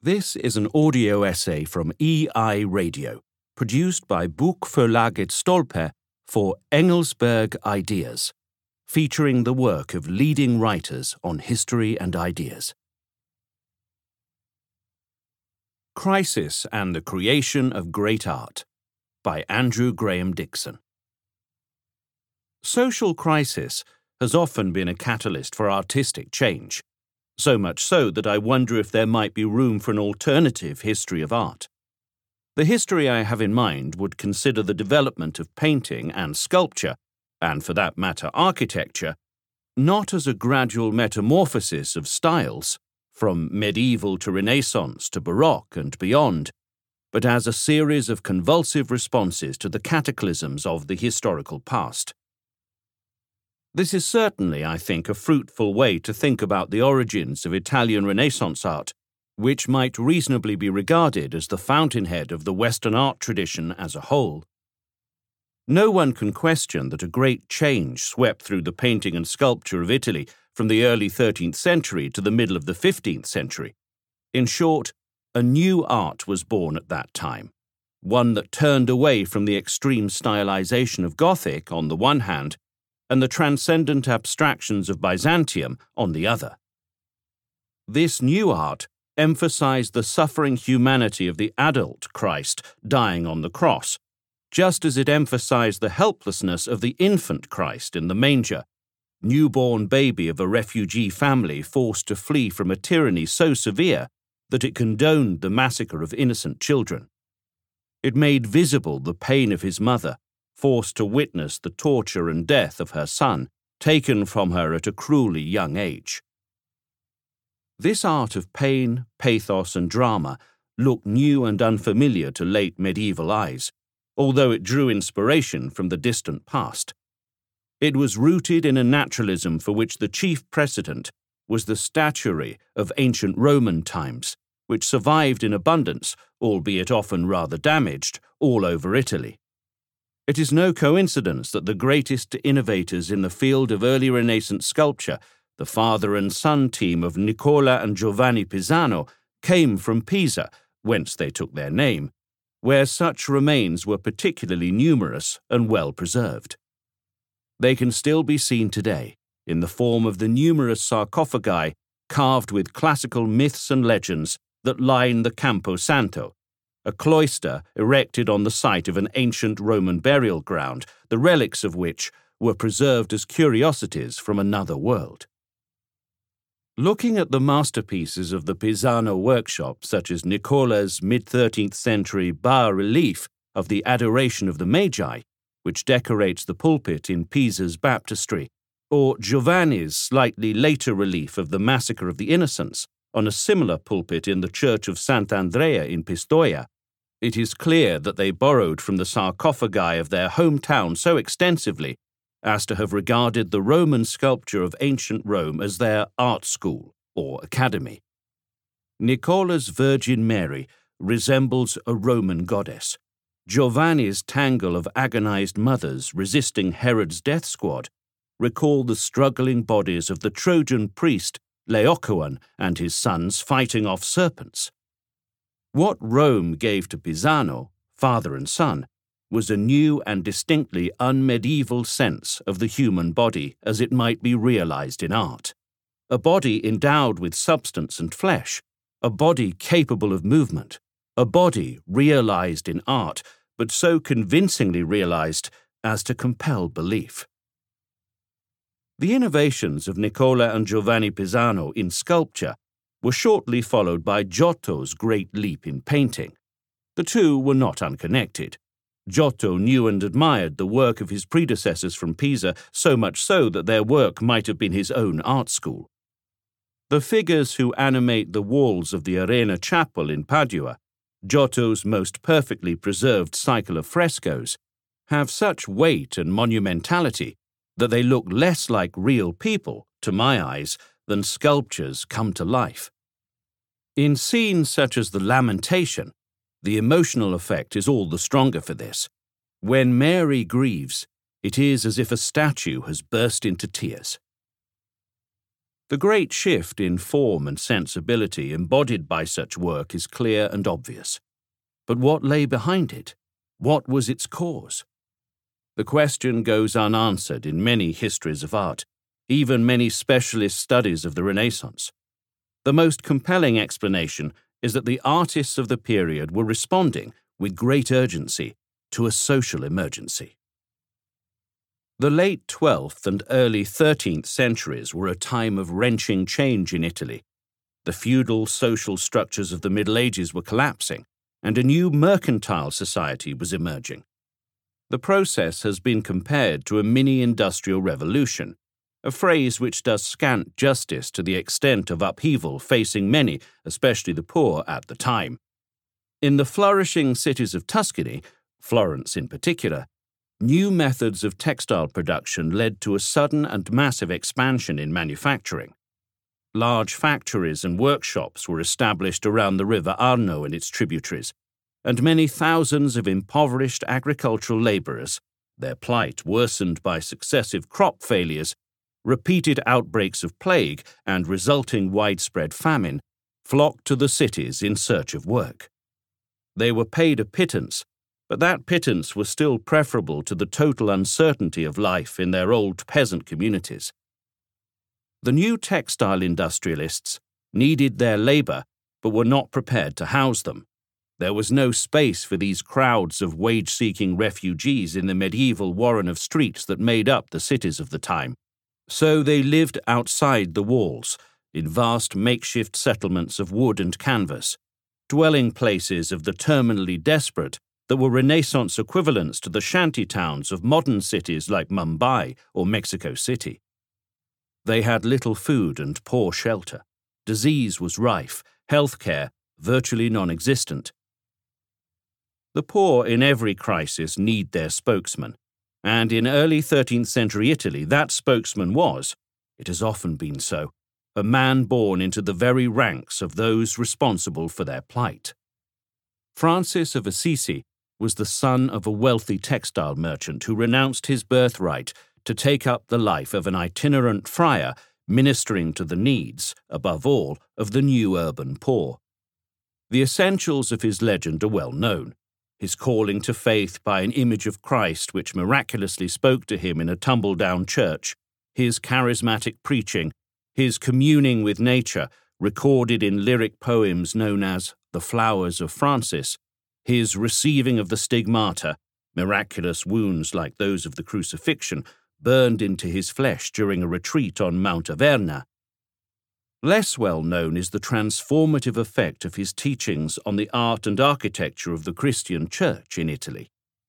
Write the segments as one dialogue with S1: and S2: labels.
S1: This is an audio essay from EI Radio, produced by Bokförlaget Stolpe for Engelsberg Ideas, featuring the work of leading writers on history and ideas. Crisis and the Creation of Great Art by Andrew Graham Dixon. Social crisis has often been a catalyst for artistic change, so much so that I wonder if there might be room for an alternative history of art. The history I have in mind would consider the development of painting and sculpture, and for that matter architecture, not as a gradual metamorphosis of styles, from medieval to Renaissance to Baroque and beyond, but as a series of convulsive responses to the cataclysms of the historical past. This is certainly, I think, a fruitful way to think about the origins of Italian Renaissance art, which might reasonably be regarded as the fountainhead of the Western art tradition as a whole. No one can question that a great change swept through the painting and sculpture of Italy from the early 13th century to the middle of the 15th century. In short, a new art was born at that time, one that turned away from the extreme stylization of Gothic on the one hand and the transcendent abstractions of Byzantium on the other. This new art emphasized the suffering humanity of the adult Christ dying on the cross, just as it emphasized the helplessness of the infant Christ in the manger, newborn baby of a refugee family forced to flee from a tyranny so severe that it condoned the massacre of innocent children. It made visible the pain of his mother, forced to witness the torture and death of her son, taken from her at a cruelly young age. This art of pain, pathos, and drama looked new and unfamiliar to late medieval eyes, although it drew inspiration from the distant past. It was rooted in a naturalism for which the chief precedent was the statuary of ancient Roman times, which survived in abundance, albeit often rather damaged, all over Italy. It is no coincidence that the greatest innovators in the field of early Renaissance sculpture, the father and son team of Nicola and Giovanni Pisano, came from Pisa, whence they took their name, where such remains were particularly numerous and well preserved. They can still be seen today, in the form of the numerous sarcophagi carved with classical myths and legends that line the Campo Santo, a cloister erected on the site of an ancient Roman burial ground, the relics of which were preserved as curiosities from another world. Looking at the masterpieces of the Pisano workshop, such as Nicola's mid-13th century bas-relief of the Adoration of the Magi, which decorates the pulpit in Pisa's baptistry, or Giovanni's slightly later relief of the Massacre of the Innocents on a similar pulpit in the Church of Sant'Andrea in Pistoia, it is clear that they borrowed from the sarcophagi of their hometown so extensively as to have regarded the Roman sculpture of ancient Rome as their art school or academy. Nicola's Virgin Mary resembles a Roman goddess. Giovanni's tangle of agonized mothers resisting Herod's death squad recall the struggling bodies of the Trojan priest Laocoon and his sons fighting off serpents. What Rome gave to Pisano, father and son, was a new and distinctly unmedieval sense of the human body as it might be realized in art. A body endowed with substance and flesh, a body capable of movement, a body realized in art, but so convincingly realized as to compel belief. The innovations of Nicola and Giovanni Pisano in sculpture were shortly followed by Giotto's great leap in painting. The two were not unconnected. Giotto knew and admired the work of his predecessors from Pisa, so much so that their work might have been his own art school. The figures who animate the walls of the Arena Chapel in Padua, Giotto's most perfectly preserved cycle of frescoes, have such weight and monumentality that they look less like real people, to my eyes, than sculptures come to life. In scenes such as the Lamentation, the emotional effect is all the stronger for this. When Mary grieves, it is as if a statue has burst into tears. The great shift in form and sensibility embodied by such work is clear and obvious. But what lay behind it? What was its cause? The question goes unanswered in many histories of art, even many specialist studies of the Renaissance. The most compelling explanation is that the artists of the period were responding with great urgency to a social emergency. The late 12th and early 13th centuries were a time of wrenching change in Italy. The feudal social structures of the Middle Ages were collapsing, and a new mercantile society was emerging. The process has been compared to a mini-industrial revolution, a phrase which does scant justice to the extent of upheaval facing many, especially the poor, at the time. In the flourishing cities of Tuscany, Florence in particular, new methods of textile production led to a sudden and massive expansion in manufacturing. Large factories and workshops were established around the river Arno and its tributaries, and many thousands of impoverished agricultural labourers, their plight worsened by successive crop failures, repeated outbreaks of plague, and resulting widespread famine, flocked to the cities in search of work. They were paid a pittance, but that pittance was still preferable to the total uncertainty of life in their old peasant communities. The new textile industrialists needed their labour, but were not prepared to house them. There was no space for these crowds of wage-seeking refugees in the medieval warren of streets that made up the cities of the time. So they lived outside the walls, in vast makeshift settlements of wood and canvas, dwelling places of the terminally desperate that were Renaissance equivalents to the shanty towns of modern cities like Mumbai or Mexico City. They had little food and poor shelter. Disease was rife, healthcare virtually non-existent. The poor in every crisis need their spokesman, and in early 13th century Italy that spokesman was, it has often been so, a man born into the very ranks of those responsible for their plight. Francis of Assisi was the son of a wealthy textile merchant who renounced his birthright to take up the life of an itinerant friar ministering to the needs, above all, of the new urban poor. The essentials of his legend are well known. His calling to faith by an image of Christ which miraculously spoke to him in a tumble-down church, his charismatic preaching, his communing with nature, recorded in lyric poems known as The Flowers of Francis, his receiving of the stigmata, miraculous wounds like those of the crucifixion, burned into his flesh during a retreat on Mount Averna. Less well known is the transformative effect of his teachings on the art and architecture of the Christian Church in Italy.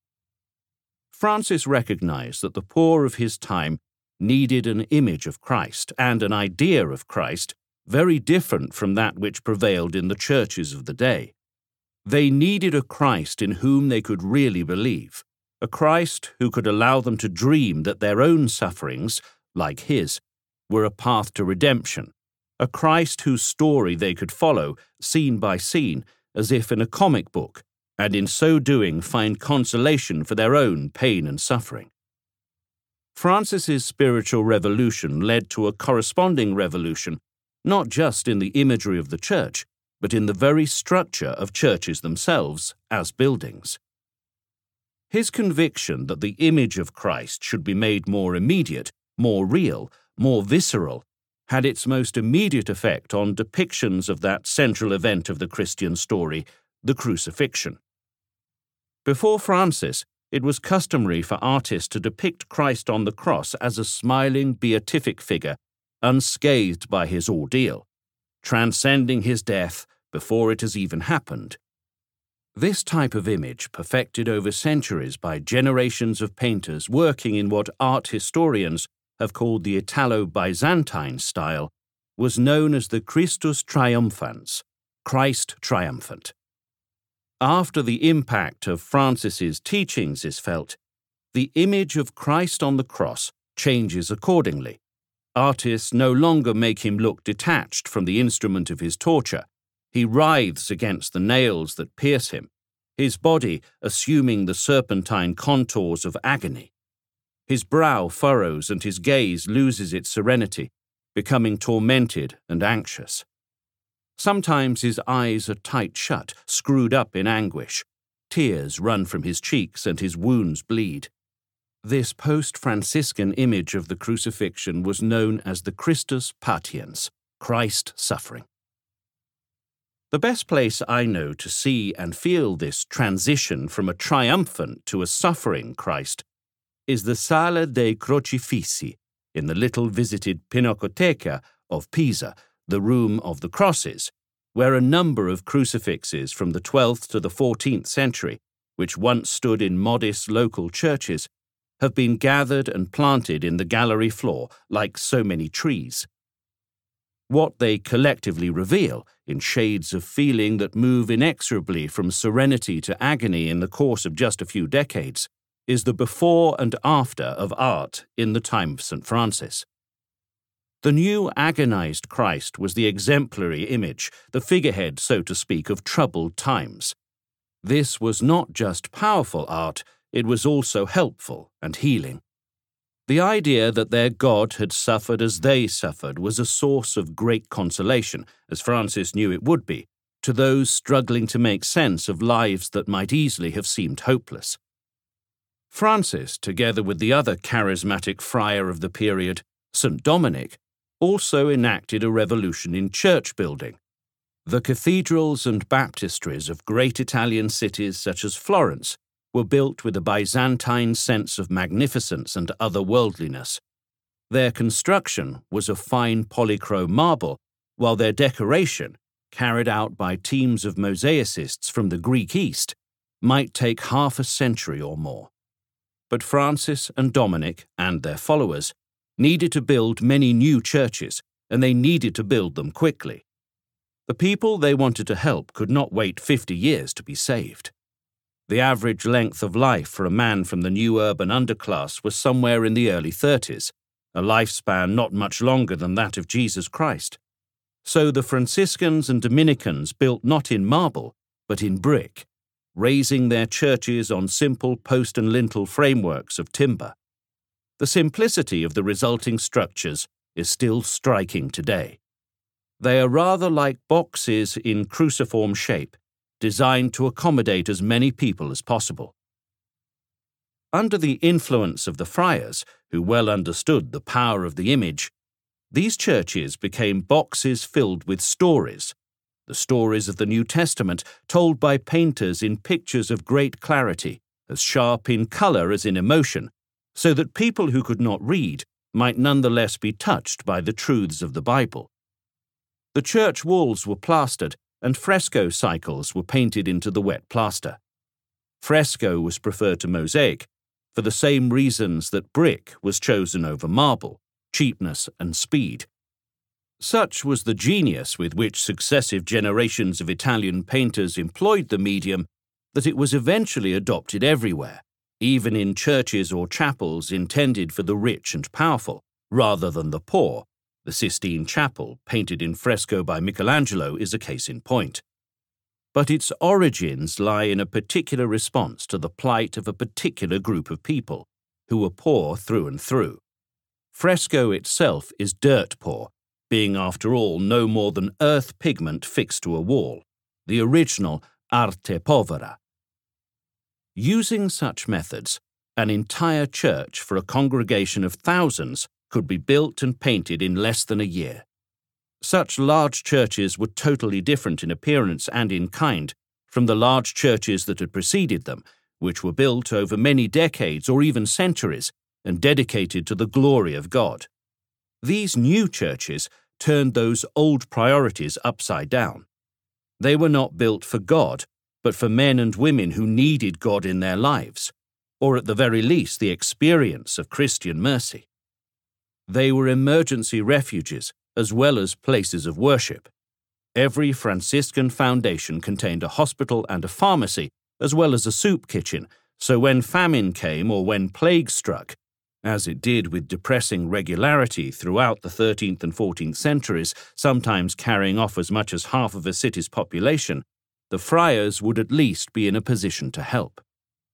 S1: Francis recognized that the poor of his time needed an image of Christ and an idea of Christ very different from that which prevailed in the churches of the day. They needed a Christ in whom they could really believe, a Christ who could allow them to dream that their own sufferings, like his, were a path to redemption, a Christ whose story they could follow, scene by scene, as if in a comic book, and in so doing find consolation for their own pain and suffering. Francis's spiritual revolution led to a corresponding revolution, not just in the imagery of the church, but in the very structure of churches themselves as buildings. His conviction that the image of Christ should be made more immediate, more real, more visceral, had its most immediate effect on depictions of that central event of the Christian story, the crucifixion. Before Francis, it was customary for artists to depict Christ on the cross as a smiling, beatific figure, unscathed by his ordeal, transcending his death before it has even happened. This type of image, perfected over centuries by generations of painters working in what art historians have called the Italo-Byzantine style, was known as the Christus Triumphans, Christ triumphant. After the impact of Francis's teachings is felt, the image of Christ on the cross changes accordingly. Artists no longer make him look detached from the instrument of his torture. He writhes against the nails that pierce him, his body assuming the serpentine contours of agony. His brow furrows and his gaze loses its serenity, becoming tormented and anxious. Sometimes his eyes are tight shut, screwed up in anguish. Tears run from his cheeks and his wounds bleed. This post-Franciscan image of the crucifixion was known as the Christus patiens, Christ suffering. The best place I know to see and feel this transition from a triumphant to a suffering Christ is the Sala dei Crocifissi in the little visited Pinacoteca of Pisa, the Room of the Crosses, where a number of crucifixes from the 12th to the 14th century, which once stood in modest local churches, have been gathered and planted in the gallery floor like so many trees. What they collectively reveal, in shades of feeling that move inexorably from serenity to agony in the course of just a few decades, is the before and after of art in the time of St. Francis. The new agonized Christ was the exemplary image, the figurehead, so to speak, of troubled times. This was not just powerful art, it was also helpful and healing. The idea that their God had suffered as they suffered was a source of great consolation, as Francis knew it would be, to those struggling to make sense of lives that might easily have seemed hopeless. Francis, together with the other charismatic friar of the period, St. Dominic, also enacted a revolution in church building. The cathedrals and baptistries of great Italian cities such as Florence were built with a Byzantine sense of magnificence and otherworldliness. Their construction was of fine polychrome marble, while their decoration, carried out by teams of mosaicists from the Greek East, might take half a century or more. But Francis and Dominic and their followers needed to build many new churches, and they needed to build them quickly. The people they wanted to help could not wait 50 years to be saved. The average length of life for a man from the new urban underclass was somewhere in the early 30s, a lifespan not much longer than that of Jesus Christ. So the Franciscans and Dominicans built not in marble, but in brick, raising their churches on simple post and lintel frameworks of timber. The simplicity of the resulting structures is still striking today. They are rather like boxes in cruciform shape, designed to accommodate as many people as possible. Under the influence of the friars, who well understood the power of the image, these churches became boxes filled with stories, the stories of the New Testament told by painters in pictures of great clarity, as sharp in color as in emotion, so that people who could not read might nonetheless be touched by the truths of the Bible. The church walls were plastered, and fresco cycles were painted into the wet plaster. Fresco was preferred to mosaic, for the same reasons that brick was chosen over marble, cheapness and speed. Such was the genius with which successive generations of Italian painters employed the medium that it was eventually adopted everywhere, even in churches or chapels intended for the rich and powerful, rather than the poor. The Sistine Chapel, painted in fresco by Michelangelo, is a case in point. But its origins lie in a particular response to the plight of a particular group of people, who were poor through and through. Fresco itself is dirt poor, being after all no more than earth pigment fixed to a wall, the original arte povera. Using such methods, an entire church for a congregation of thousands could be built and painted in less than a year. Such large churches were totally different in appearance and in kind from the large churches that had preceded them, which were built over many decades or even centuries and dedicated to the glory of God. These new churches turned those old priorities upside down. They were not built for God, but for men and women who needed God in their lives, or at the very least the experience of Christian mercy. They were emergency refuges as well as places of worship. Every Franciscan foundation contained a hospital and a pharmacy, as well as a soup kitchen, so when famine came or when plague struck, as it did with depressing regularity throughout the 13th and 14th centuries, sometimes carrying off as much as half of a city's population, the friars would at least be in a position to help.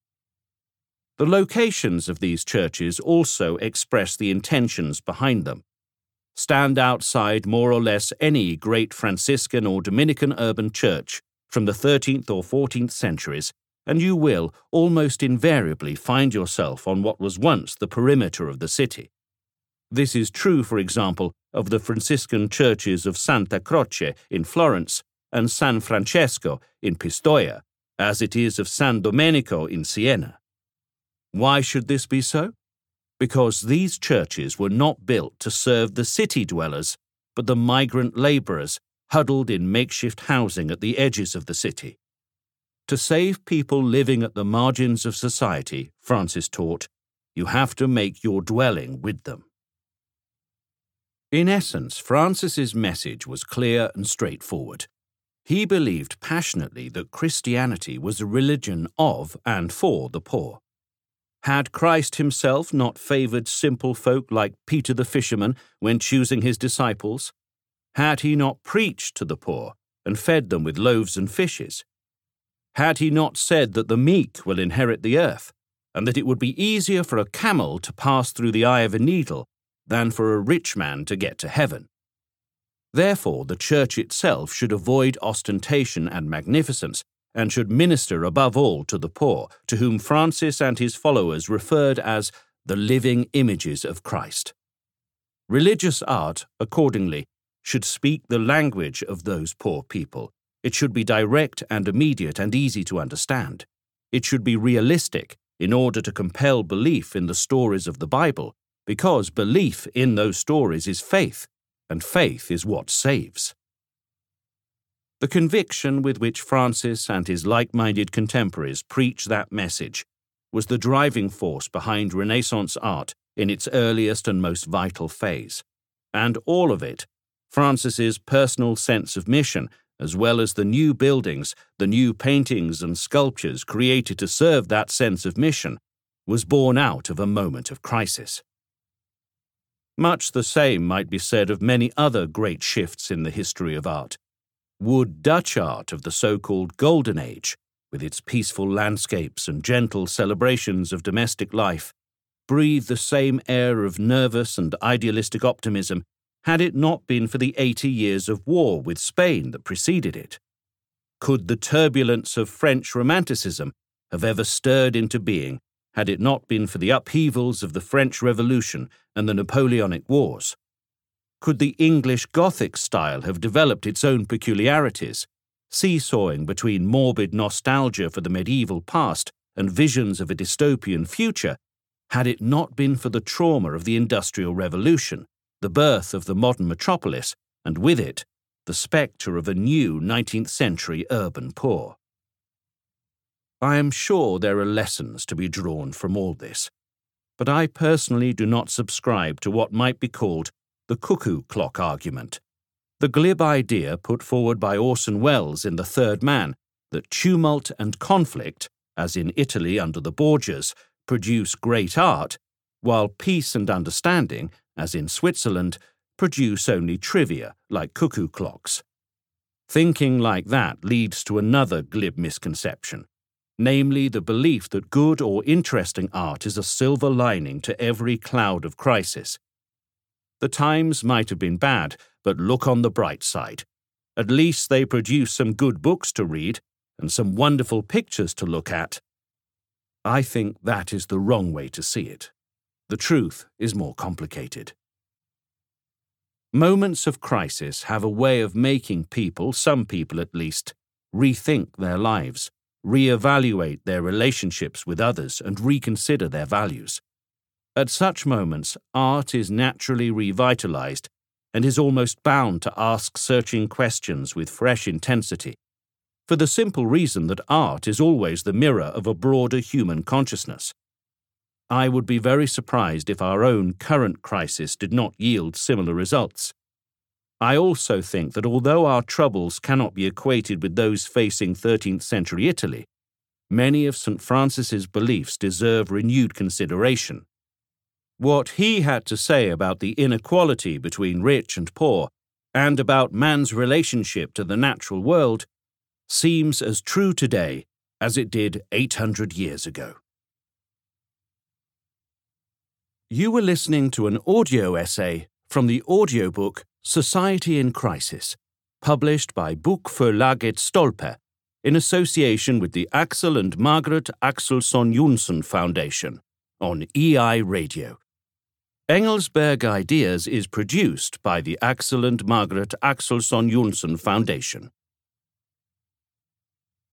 S1: The locations of these churches also express the intentions behind them. stand outside more or less any great Franciscan or Dominican urban church from the 13th or 14th centuries, and you will almost invariably find yourself on what was once the perimeter of the city. This is true, for example, of the Franciscan churches of Santa Croce in Florence and San Francesco in Pistoia, as it is of San Domenico in Siena. Why should this be so? Because these churches were not built to serve the city dwellers, but the migrant labourers huddled in makeshift housing at the edges of the city. To save people living at the margins of society, Francis taught, you have to make your dwelling with them. In essence, Francis's message was clear and straightforward. He believed passionately that Christianity was a religion of and for the poor. Had Christ himself not favoured simple folk like Peter the fisherman when choosing his disciples? Had he not preached to the poor and fed them with loaves and fishes? Had he not said that the meek will inherit the earth, and that it would be easier for a camel to pass through the eye of a needle than for a rich man to get to heaven? Therefore, the Church itself should avoid ostentation and magnificence, and should minister above all to the poor, to whom Francis and his followers referred as the living images of Christ. Religious art, accordingly, should speak the language of those poor people. It should be direct and immediate and easy to understand. It should be realistic in order to compel belief in the stories of the Bible, because belief in those stories is faith, and faith is what saves. The conviction with which Francis and his like-minded contemporaries preached that message was the driving force behind Renaissance art in its earliest and most vital phase, and all of it, Francis's personal sense of mission, as well as the new buildings, the new paintings and sculptures created to serve that sense of mission, was born out of a moment of crisis. Much the same might be said of many other great shifts in the history of art. Would Dutch art of the so-called Golden Age, with its peaceful landscapes and gentle celebrations of domestic life, breathe the same air of nervous and idealistic optimism had it not been for the 80 years of war with Spain that preceded it? Could the turbulence of French Romanticism have ever stirred into being had it not been for the upheavals of the French Revolution and the Napoleonic Wars? Could the English Gothic style have developed its own peculiarities, seesawing between morbid nostalgia for the medieval past and visions of a dystopian future, had it not been for the trauma of the Industrial Revolution, the birth of the modern metropolis, and with it, the spectre of a new 19th century urban poor? I am sure there are lessons to be drawn from all this, but I personally do not subscribe to what might be called the cuckoo clock argument, the glib idea put forward by Orson Welles in The Third Man that tumult and conflict, as in Italy under the Borgias, produce great art, while peace and understanding, as in Switzerland, produce only trivia like cuckoo clocks. Thinking like that leads to another glib misconception, namely the belief that good or interesting art is a silver lining to every cloud of crisis. The times might have been bad, but look on the bright side. At least they produce some good books to read and some wonderful pictures to look at. I think that is the wrong way to see it. The truth is more complicated. Moments of crisis have a way of making people, some people at least, rethink their lives, reevaluate their relationships with others, and reconsider their values. At such moments, art is naturally revitalized and is almost bound to ask searching questions with fresh intensity, for the simple reason that art is always the mirror of a broader human consciousness. I would be very surprised if our own current crisis did not yield similar results. I also think that although our troubles cannot be equated with those facing 13th century Italy, many of St. Francis's beliefs deserve renewed consideration. What he had to say about the inequality between rich and poor, and about man's relationship to the natural world, seems as true today as it did 800 years ago. You were listening to an audio essay from the audiobook Society in Crisis, published by Bokförlaget Stolpe in association with the Axel and Margaret Axelsson Jonsson Foundation on EI Radio. Engelsberg Ideas is produced by the Axel and Margaret Axelsson Jonsson Foundation.